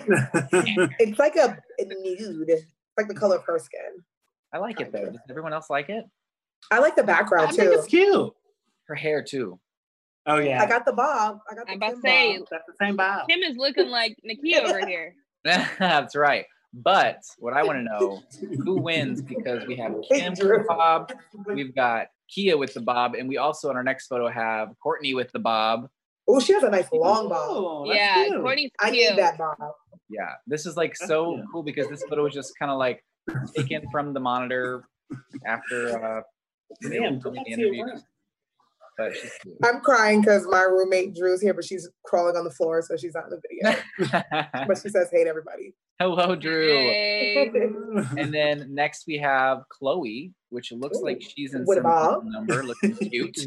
S3: It's like a, a nude. It's like the color of her skin.
S2: I like it though. Does everyone else like it?
S3: I like the
S4: I
S3: background
S4: think
S3: too.
S4: it's cute.
S2: Her hair too.
S4: Oh yeah,
S3: I got the bob. I got the
S5: I'm about to
S3: Kim
S5: say,
S3: bob.
S4: that's the same vibe.
S5: Kim is looking like Nakia over here.
S2: That's right. But what I want to know, who wins? Because we have Kim with the bob, we've got Kia with the bob, and we also in our next photo have Courtney with the bob.
S3: Oh, she has a nice long bob.
S4: Oh, that's
S5: Yeah,
S4: cute.
S5: Courtney's
S3: I
S5: cute.
S3: need that bob.
S2: Yeah, this is like
S4: That's
S2: so
S4: cute.
S2: cool because this photo was just kind of like taken from the monitor after uh, they
S4: Damn,
S2: were filming the
S4: that's your
S2: interview.
S4: work.
S2: But she's cute.
S3: I'm crying because my roommate Drew's here, but she's crawling on the floor, so she's not in the video. But she says, "Hey, to everybody."
S2: Hello, Drew.
S5: Hey.
S2: And then next we have Chloe, which looks like she's in
S3: With a
S2: some
S3: bob.
S2: number, looking cute.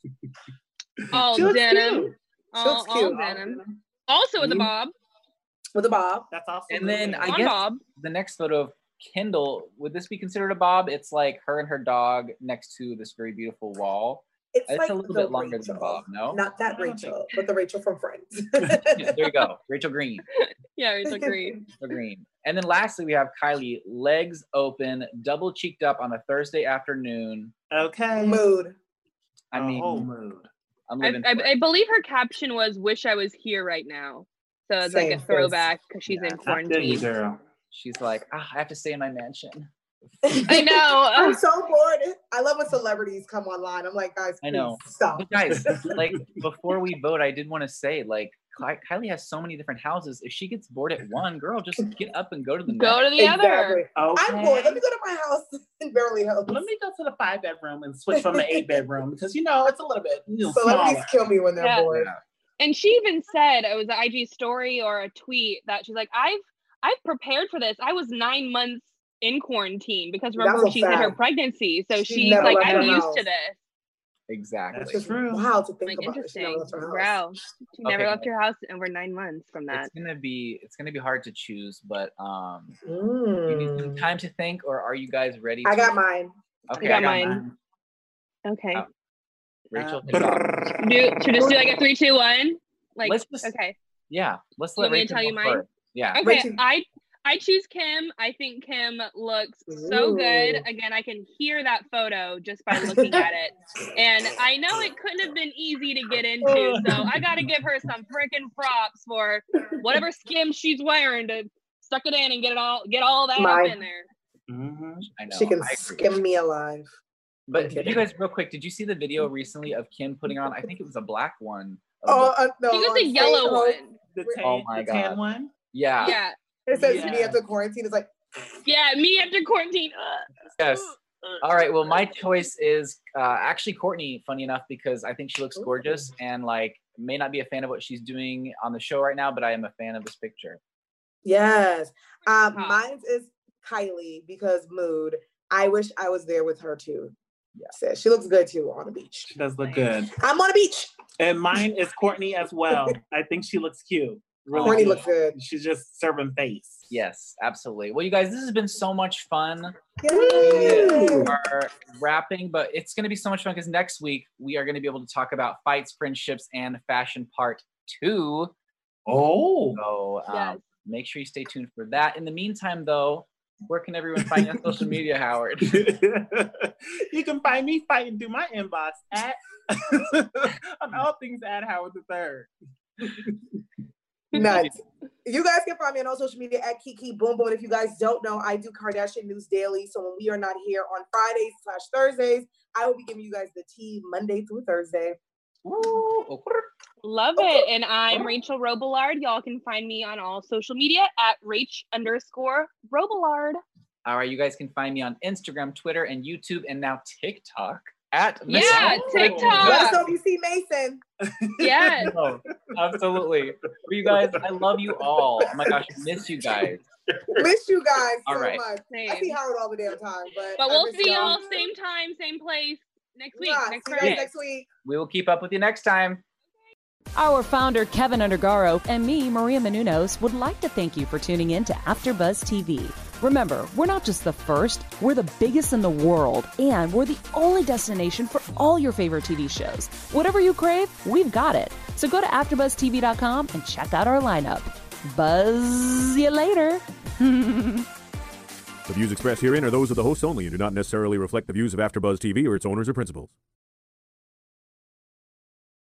S5: All
S4: She looks
S5: denim.
S4: cute.
S5: All,
S3: looks
S5: all
S3: cute.
S5: denim. Also with a
S4: Mhm.
S5: bob.
S3: With a bob.
S4: That's also.
S2: And then
S4: really
S2: I
S5: On
S2: guess
S5: bob.
S2: the next photo of Kendall, would this be considered a bob? It's like her and her dog next to this very beautiful wall.
S3: It's,
S2: It's
S3: like
S2: a little
S3: the
S2: bit longer than
S3: Rachel.
S2: Bob, no?
S3: Not that
S4: I don't think-
S3: Rachel, but the Rachel from Friends.
S2: Yeah, there you go. Rachel Green.
S5: Yeah, it's agreed.
S2: Rachel Green. And then lastly, we have Kylie, legs open, double cheeked up on a Thursday afternoon.
S4: Okay.
S3: Mood.
S2: I mean,
S4: whole mood.
S2: I'm
S5: I,
S2: living
S5: I,
S2: for
S5: I
S2: it.
S5: believe her caption was "Wish I was here right now," so it's like
S3: Same,
S5: a
S3: sis.
S5: throwback because she's
S2: Yeah,
S5: in
S4: I feel you,
S5: quarantine.
S4: girl.
S2: She's like, ah, I have to stay in my mansion.
S5: I know.
S3: I'm so bored. I love when celebrities come online. I'm like, guys,
S2: I know.
S3: please stop.
S2: But guys, like before we vote, I did want to say, like, Ky- Kylie has so many different houses. If she gets bored at one, girl, just get up and go to the
S5: Go
S2: next.
S5: to the other.
S3: Exactly.
S4: Okay.
S3: I'm bored. Let me go to my house in Beverly Hills.
S4: Let me go to the five bedroom and switch from the eight bedroom because you know it's a little bit you know,
S3: Celebrities
S4: smaller.
S3: kill me when they're
S5: Yeah.
S3: bored.
S2: Yeah.
S5: And she even said it was an I G story or a tweet that she's like, I've I've prepared for this. I was nine months in quarantine because remember
S3: That's a
S5: she's in her
S3: fact.
S5: pregnancy. So
S3: She
S5: she's
S3: never
S5: like,
S3: left
S5: I'm
S3: her
S5: used
S3: house.
S5: to this.
S2: Exactly.
S4: That's
S3: It's
S4: true.
S3: wild to think
S5: Like
S3: about. It. She never
S5: interesting.
S3: left her house.
S5: Wow. She never
S2: Okay.
S5: left her house over nine months from that.
S2: It's gonna be it's gonna be hard to choose, but um, you need some
S3: Mm.
S2: time to think, or are you guys ready?
S3: I
S2: to-
S3: got mine.
S2: Okay,
S5: got
S2: I got
S5: mine.
S2: mine.
S5: Okay.
S2: Uh, Rachel,
S4: Uh,
S2: hit it off.
S5: Do should we just do like a three, two, one? Like
S2: Let's just-
S5: okay.
S2: yeah, let's
S5: You
S2: let
S5: want me to
S2: Rachel
S5: tell you
S2: go
S5: mine?
S2: first. Yeah.
S5: Okay,
S3: Rachel-
S5: I I choose Kim. I think Kim looks so good.
S3: Ooh.
S5: Again, I can hear that photo just by looking at it. And I know it couldn't have been easy to get into, so I got to give her some freaking props for whatever skim she's wearing to suck it in and get it all get all that
S3: Mine.
S5: up in there.
S4: Mhm.
S2: I know.
S3: She can
S2: I agree.
S3: skim me alive.
S2: But
S3: I'm
S2: did you
S3: kidding.
S2: guys real quick? Did you see the video recently of Kim putting on? I think it was a black one. of
S3: Oh,
S2: the-
S3: uh, no.
S5: She got
S3: on
S5: the yellow
S3: stage,
S5: one.
S4: The tan,
S2: Oh my
S4: the tan
S2: God.
S4: one.
S2: yeah.
S5: Yeah.
S3: It says me
S4: Yeah.
S3: after quarantine. It's like,
S5: Yeah, me after quarantine. Ugh.
S2: Yes.
S5: Ugh.
S2: All right. Well, my choice is uh, actually Courtney. Funny enough, because I think she looks gorgeous and like may not be a fan of what she's doing on the show right now, but I am a fan of this picture.
S3: yes. Um,
S5: Huh.
S3: mine is Kylie because mood. I wish I was there with her too.
S2: Yeah.
S3: Sis, she looks good too on the beach.
S4: She does look good.
S3: I'm on a beach.
S4: And mine is Courtney as well. I think she looks cute. Really
S3: Courtney
S4: good.
S3: looks good.
S4: She's just serving face.
S2: Yes, absolutely. Well, you guys, this has been so much fun.
S3: Yay.
S2: We are wrapping, but it's going to be so much fun because next week we are going to be able to talk about fights, friendships, and fashion part two.
S4: Oh.
S2: So um,
S5: Yes.
S2: make sure you stay tuned for that. In the meantime, though, Where can everyone find you on social media, Howard?
S4: You can find me fighting through my inbox at on all things at Howard the Third.
S3: Nuts. You guys can find me on all social media at Kiki Boom Boom. And if you guys don't know, I do Kardashian News Daily. So when we are not here on Fridays slash Thursdays, I will be giving you guys the tea Monday through Thursday.
S2: Ooh.
S5: Love it. And I'm Rachel Robillard. Y'all can find me on all social media at Rach underscore Robillard.
S2: All right, you guys can find me on Instagram, Twitter, and YouTube, and now TikTok at
S5: Yeah, TikTok.
S3: Let us know if you see Mason.
S5: Yes.
S2: Oh, absolutely. For you guys, I love you all. Oh my gosh, I miss you guys.
S3: Miss you guys
S2: All
S3: so
S2: right.
S3: much.
S5: Same.
S3: I see Howard all the damn time, but
S5: But
S3: I
S5: we'll
S3: miss
S5: see y'all
S3: y'all.
S5: same time, same place next week.
S3: Yeah,
S5: next
S3: see you guys
S5: Friday.
S3: next week.
S2: We will keep up with you next time.
S1: Our founder, Kevin Undergaro, and me, Maria Menounos, would like to thank you for tuning in to AfterBuzz T V. Remember, we're not just the first, we're the biggest in the world, and we're the only destination for all your favorite T V shows. Whatever you crave, we've got it. So go to after buzz T V dot com and check out our lineup. Buzz you later.
S8: The views expressed herein are those of the hosts only and do not necessarily reflect the views of AfterBuzz T V or its owners or principals.